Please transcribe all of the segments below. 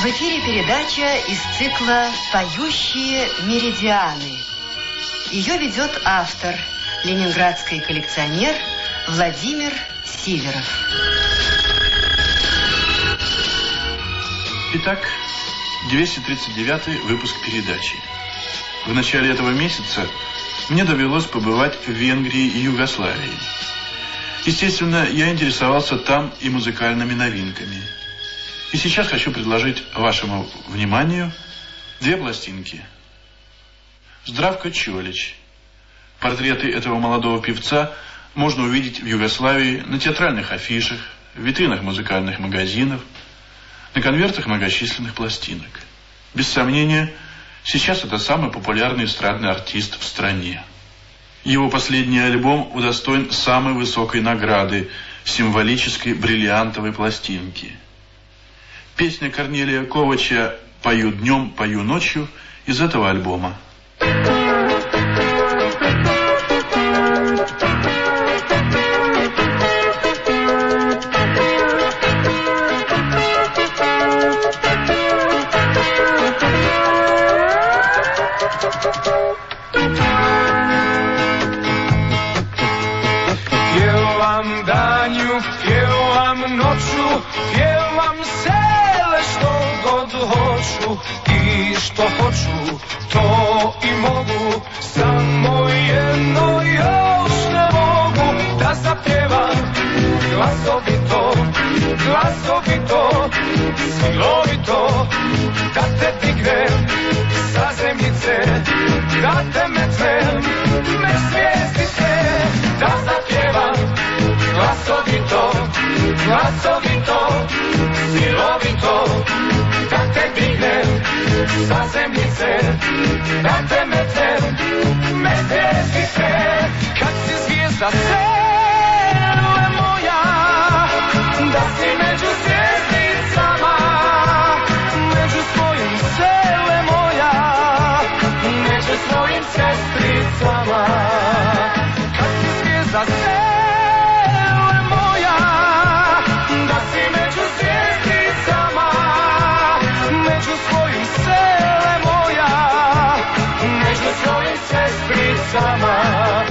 В эфире передача из цикла «Поющие меридианы». Ее ведет автор, ленинградский коллекционер Владимир Сиверов. Итак, 239-й выпуск передачи. В начале этого месяца мне довелось побывать в Венгрии и Югославии. Естественно, я интересовался там и музыкальными новинками. И сейчас хочу предложить вашему вниманию две пластинки. Здравко Чолич. Портреты этого молодого певца можно увидеть в Югославии на театральных афишах, в витринах музыкальных магазинов, на конвертах многочисленных пластинок. Без сомнения, сейчас это самый популярный эстрадный артист в стране. Его последний альбом удостоен самой высокой награды – символической бриллиантовой пластинки. Песня Корнелия Ковача «Пою днем, пою ночью» из этого альбома. Pjevam danju, pjevam noću, pjevam sele što god hoću i što hoću, to i mogu, samo jedno još ne mogu, da zapjevam glasovito, glasovito, silovito, da te dignem sa zemljice, da te metnem me zvijezdice, da zapjevam glasovito, glasovito, silovito, da te dignem sa zemljice, da te metnem me zvijezdice, kad si zvijezda sele moja, da si među zvijezdicama, među svojim sele moja, među svojim sestricama, kad si zvijezda sele moja, da si među zvijezdicama, među svojim sele moja, među svojim sestricama.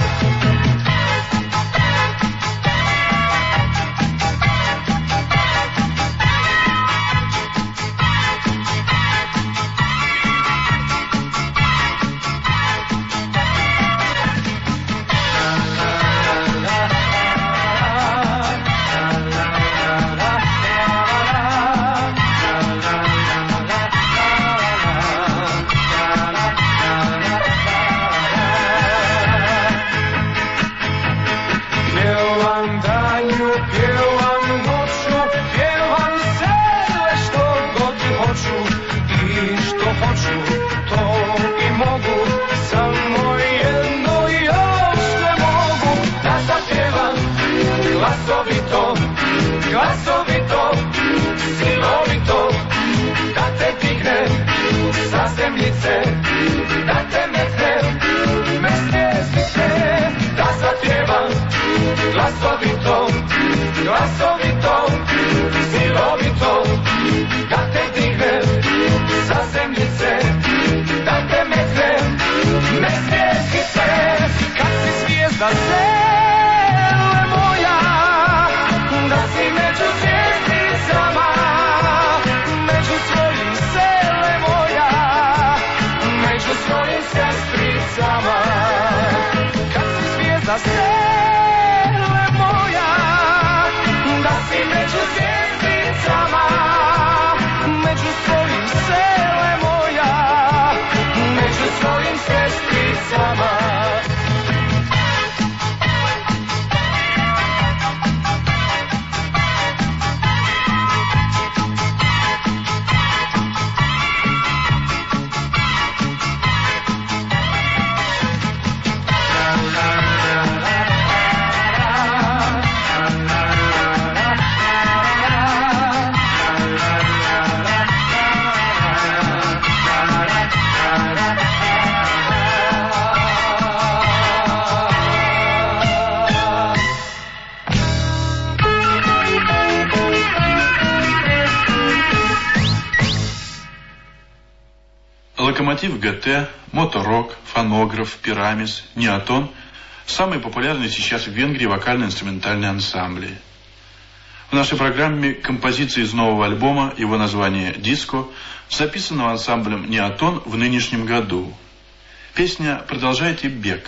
Glasovito, glasovito, silovito, da te dignem sa zemljice, da te metnem me zvijezdice, da zapjevam glasovito, glasovito, silovito, da te dignem sa zemljice, da te metnem me zvijezdice, kad si zvijezda sele moja, da si među zvijezdice. Локомотив ГТ, Моторок, Фонограф, Пирамис, Неотон – самые популярные сейчас в Венгрии вокально-инструментальные ансамбли. В нашей программе композиция из нового альбома, его название «Диско», записанного ансамблем «Неотон» в нынешнем году. Песня «Продолжайте бег».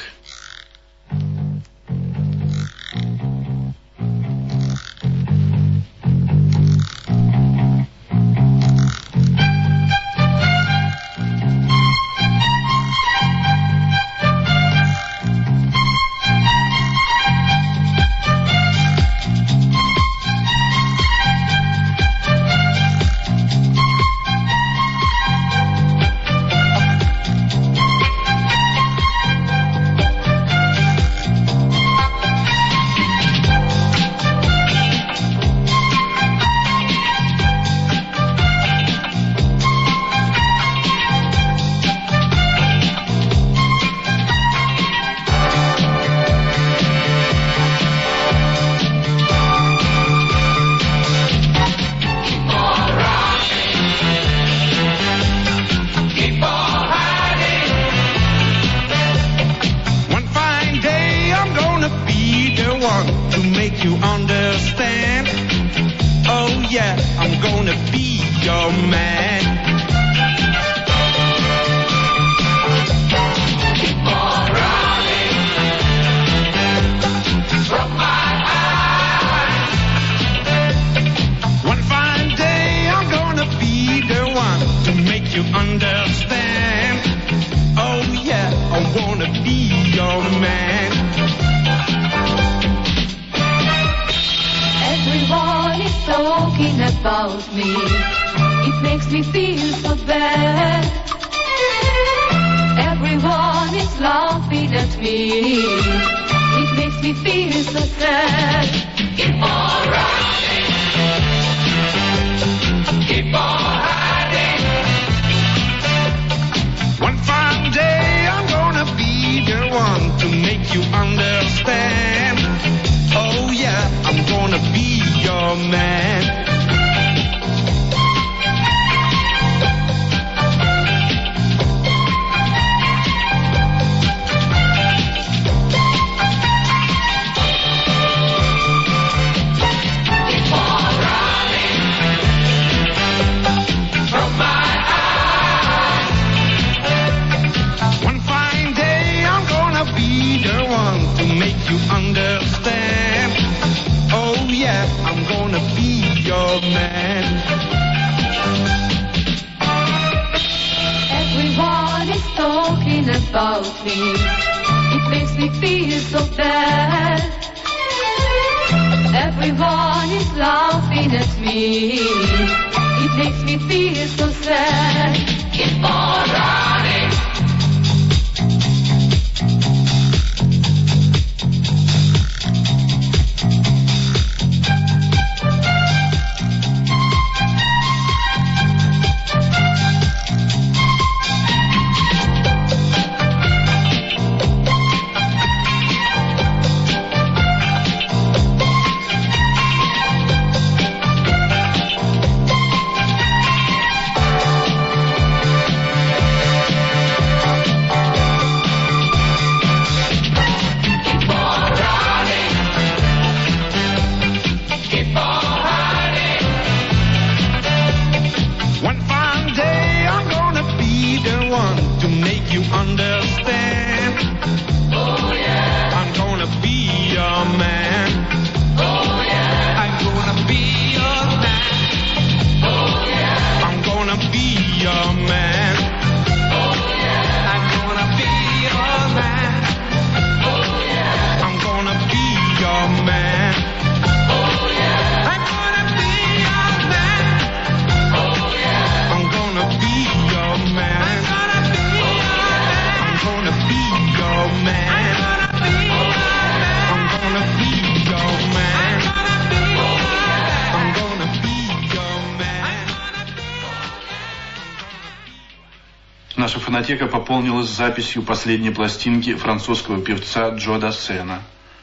Наша фонотека пополнилась записью последней пластинки французского певца Джо Дассена.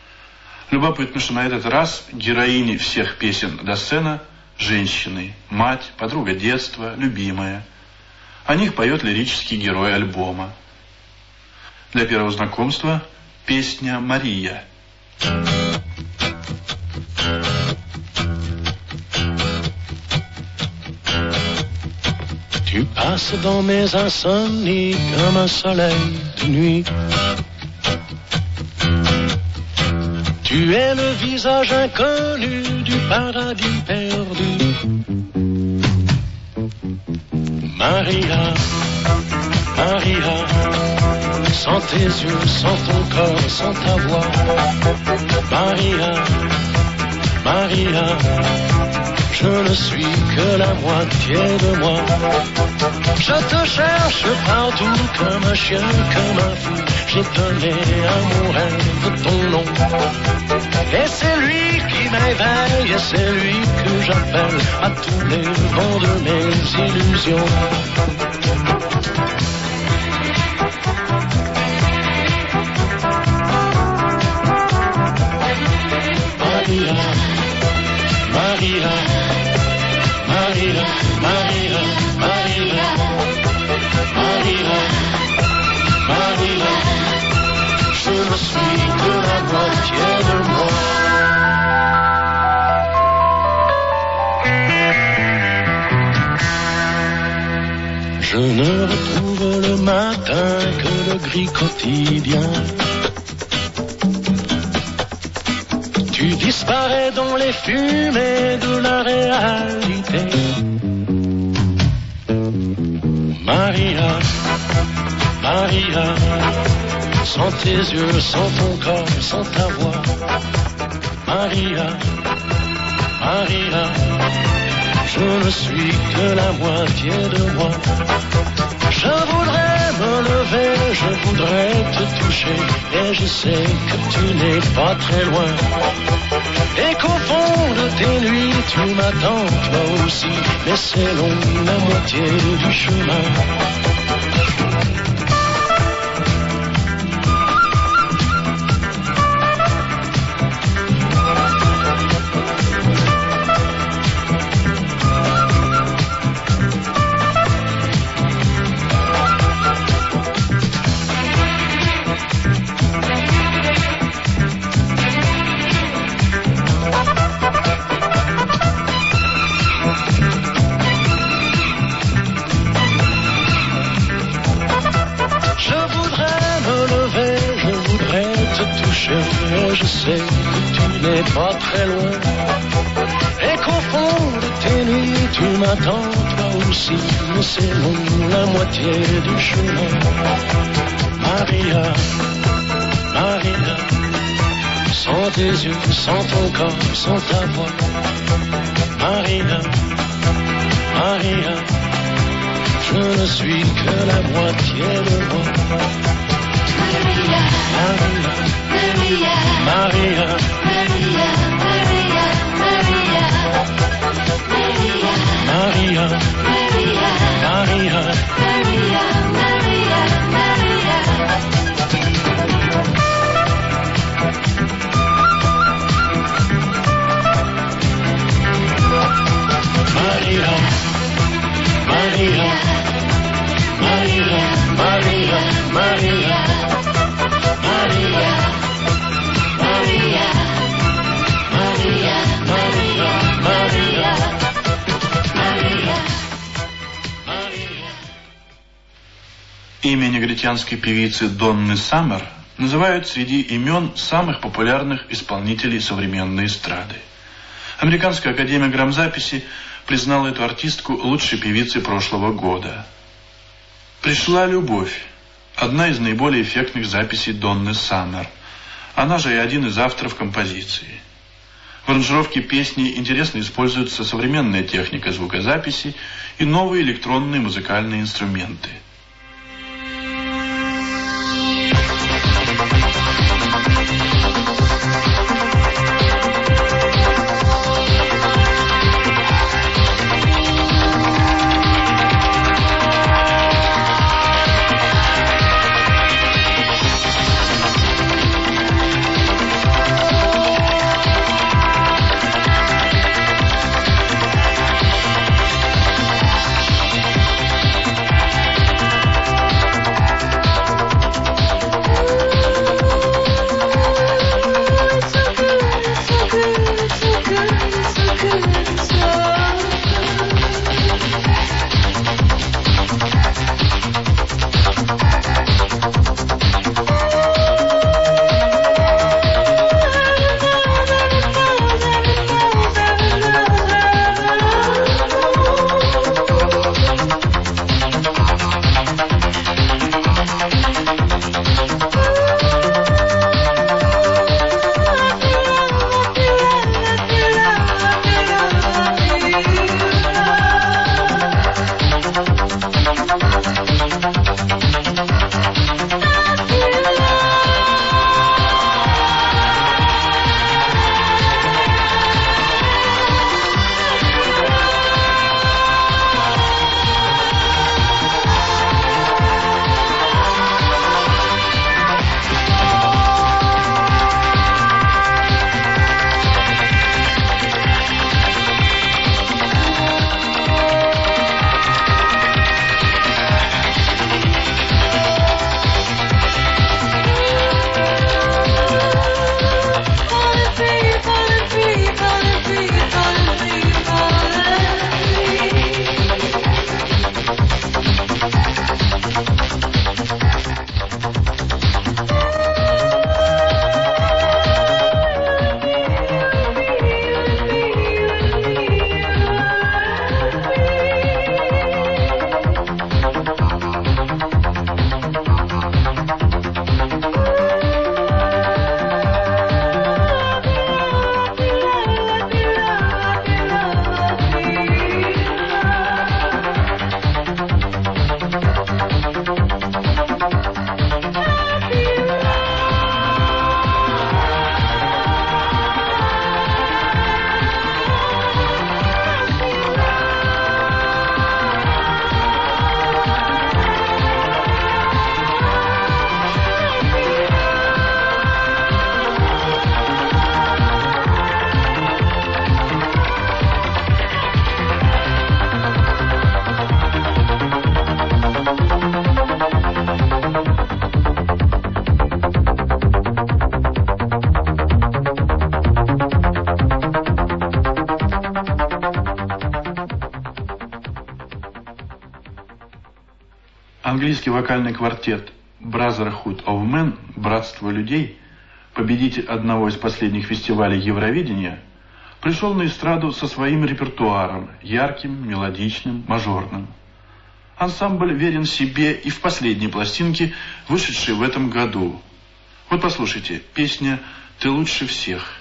Любопытно, что на этот раз героини всех песен Дассена – женщины, мать, подруга детства, любимая. О них поет лирический герой альбома. Для первого знакомства песня «Мария». Tu passes dans mes insomnies comme un soleil de nuit. Tu es le visage inconnu du paradis perdu. Maria, Maria, sans tes yeux, sans ton corps, sans ta voix. Maria, Maria, je ne suis que la moitié de moi. Je te cherche partout comme un chien, comme un fou. J'ai donné à mon rêve ton nom. Et c'est lui qui m'éveille, et c'est lui que j'appelle à tous les vents de mes illusions. Maria, Maria, Maria, Maria, Maria, Maria, Maria, je ne suis que la moitié de moi. Je ne retrouve le matin que le gris quotidien. Tu disparais dans les fumées de la réalité. Maria, Maria, sans tes yeux, sans ton corps, sans ta voix. Maria, Maria, je ne suis que la moitié de moi. Je voudrais me lever, je voudrais te toucher, et je sais que tu n'es pas très loin. Et qu'au fond de tes nuits, tu m'attends toi aussi, mais c'est long la moitié du chemin. Je sais que tu n'es pas très loin. Et qu'au fond de tes nuits, tu m'attends toi aussi, mais c'est long la moitié du chemin. Maria, Maria, sans tes yeux, sans ton corps, sans ta voix. Maria, Maria, je ne suis que la moitié de moi. Maria, Maria, Maria, Maria, Maria, Maria, Maria, Maria, Maria, Maria, Имя негритянской певицы Донны Саммер называют среди имен самых популярных исполнителей современной эстрады. Американская академия грамзаписи признала эту артистку лучшей певицей прошлого года. «Пришла любовь» – одна из наиболее эффектных записей Донны Саммер. Она же и один из авторов композиции. В аранжировке песни интересно используется современная техника звукозаписи и новые электронные музыкальные инструменты. Английский вокальный квартет Brotherhood of Men, Братство людей, победитель одного из последних фестивалей Евровидения, пришел на эстраду со своим репертуаром, ярким, мелодичным, мажорным. Ансамбль верен себе и в последней пластинке, вышедшей в этом году. Вот послушайте, песня «Ты лучше всех».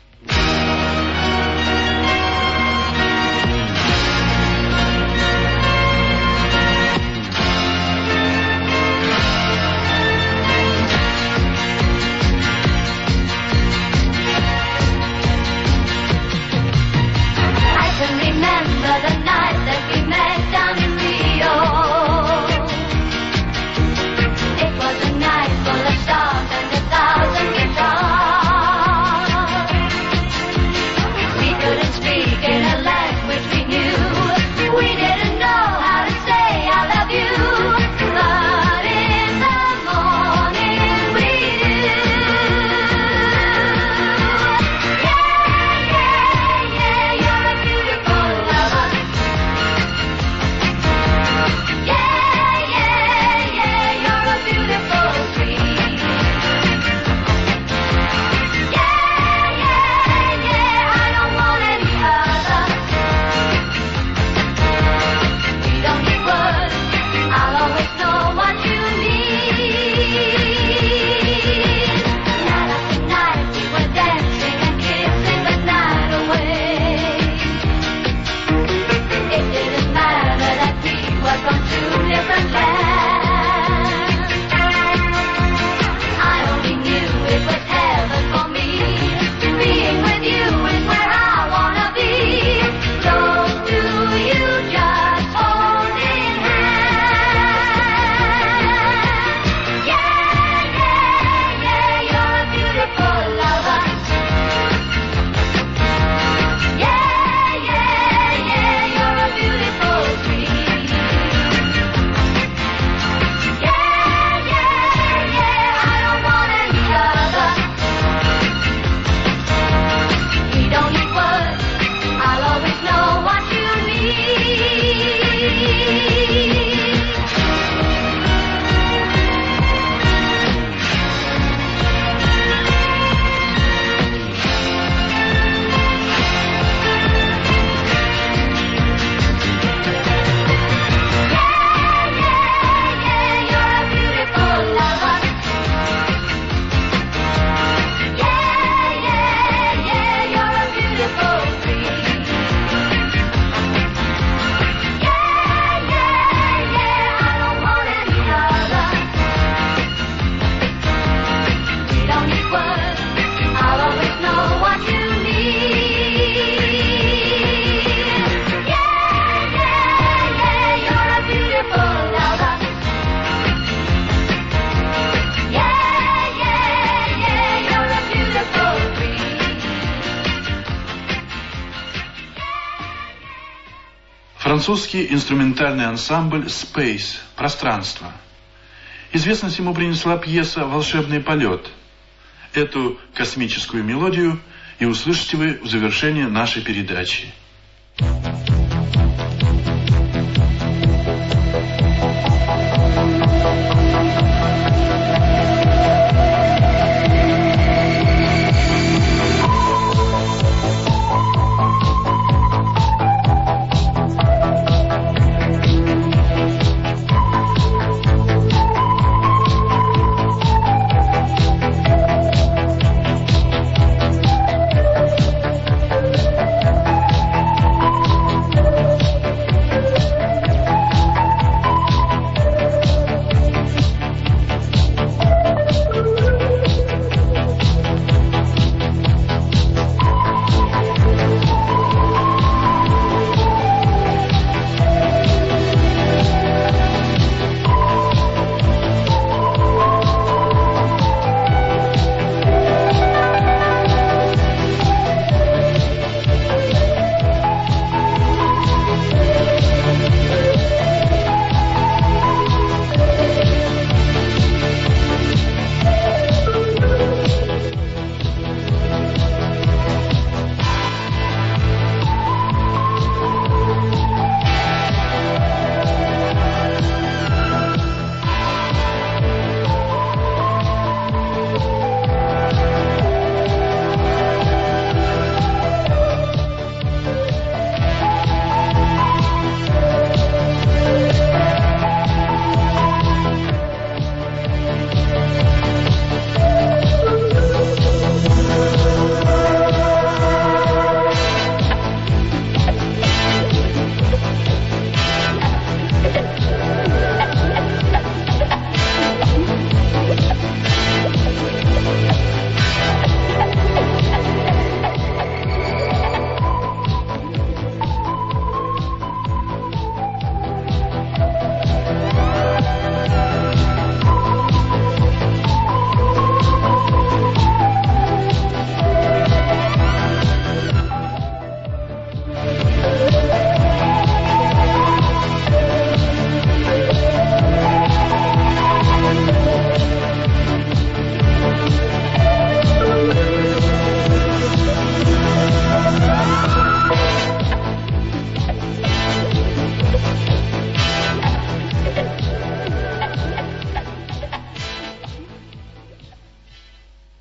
Французский инструментальный ансамбль «Space» – «Пространство». Известность ему принесла пьеса «Волшебный полет». Эту космическую мелодию и услышите вы в завершении нашей передачи.